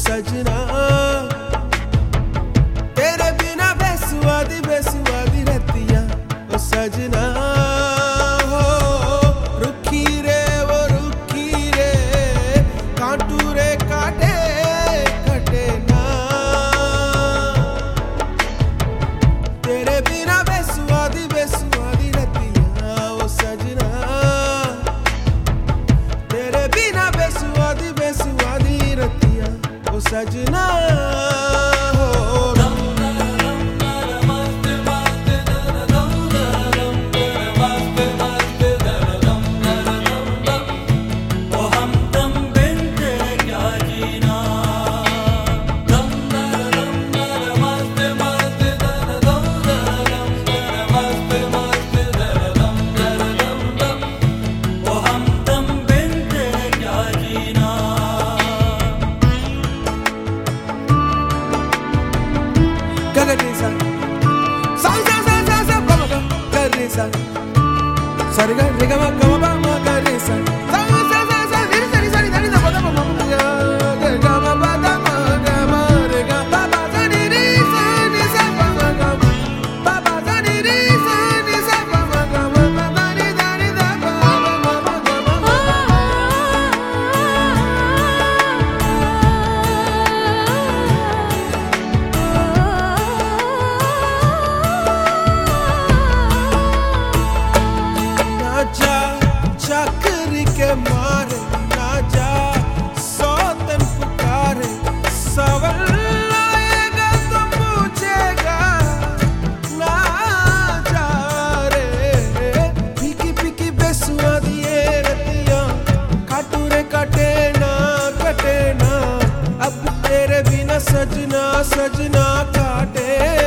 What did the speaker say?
सजना तेरे बिना बेसुआदी बेसुआदी रतियां ओ सजना हो रुखी रे वो रुखी रे कांटू रे काटे कटे ना तेरे बिना बेसुआदी बेसुआदी रतियां ओ सजना तेरे बिना बेसुआदी बेसुआदी रतियां ओ सजना चक्री के मारे ना जा सौतन पुकारे सवाल आएगा तो पूछेगा ना जा रे फीकी फीकी बेसुआदी ये रतियां काटू रे कटे ना अब तेरे बिना सजना सजना काटे